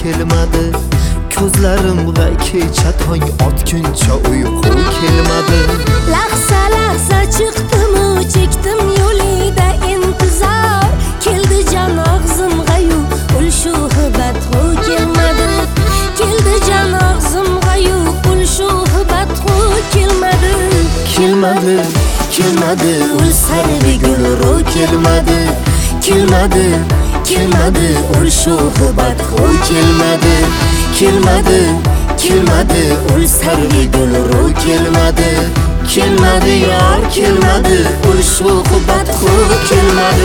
kelmadi. Ko'zlarimga kecha tong otguncha uyqu kelmadi. Lahza lahza chiqdim-u chekdim yo'lida intizor. Keldi jon og'zimga-yu ul shu hibat-u kelmadi. Keldi jon og'zimga-yu ul shu hibat-u kelmadi. Kelmadi, kelmadi, ul sarvi gulru kelmadi. Kelmadi, kelmadi, ul shu hibat-u kelmadi. Kelmadi, kelmadi, ul sarvi gulru kelmadi. Kelmadi yor, kelmadi, ul shu hibat-u kelmadi.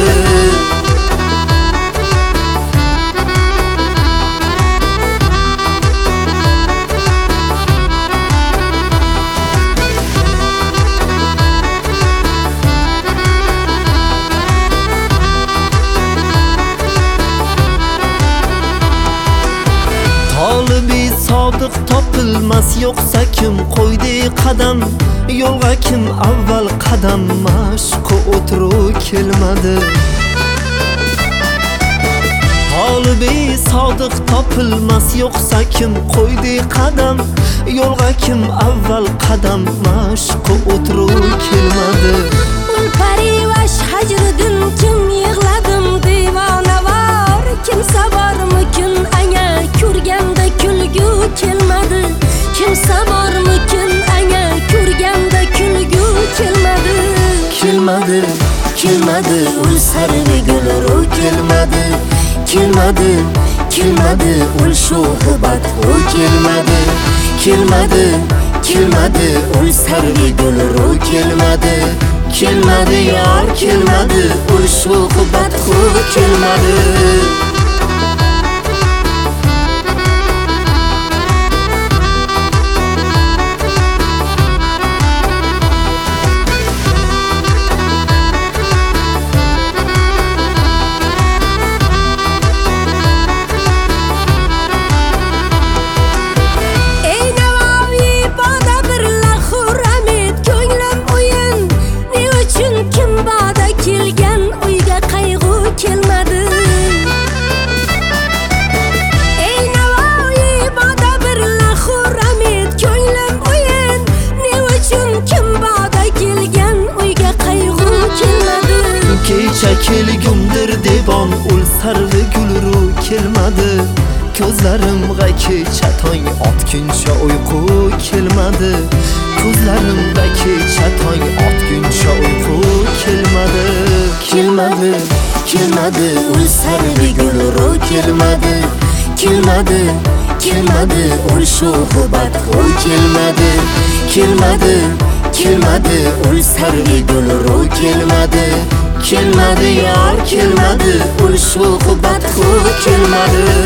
Talibi sodiq topilmas, yo'qsa kim qo'ydi qadam? Yo'lga kim avval qadam? Mashqqa o'tiruv kelmadi. Talibi sodiq topilmas, yo'qsa kim qo'ydi qadam? Yo'lga kim avval qadam? Mashqqa o'tiruv kelmadi. Ul parivash hajridan kim yig'ladim devonavor. Kimsa bormikin anga ko'rganda kulgu kelmadi. Kimsa bormikin anga ko'rganda kulgu kelmadi. Kelmadi, kelmadi, ul sarvi gulru kelmadi. Kelmadi, kelmadi, ul shu hibat-u kelmadi. Kelmadi, kelmadi, ul sarvi gulru kelmadi. Kelmadi yor, kelmadi, ul shu hibat-u kelmadi. Kecha kelgumdir devon, ul sarvi gulru kelmadi. Ko'zlarimga kecha tong otguncha uyqu kelmadi. Ko'zlarimga kecha tong otguncha uyqu kelmadi. Kelmadi, kelmadi, ul sarvi gulru kelmadi. Kelmadi, kelmadi, ul shu hibat-u kelmadi. Kelmadi, kelmadi, ul sarvi gulru kelmadi. Kelmadi yor, kelmadi, ul shu hibat-u kelmadi.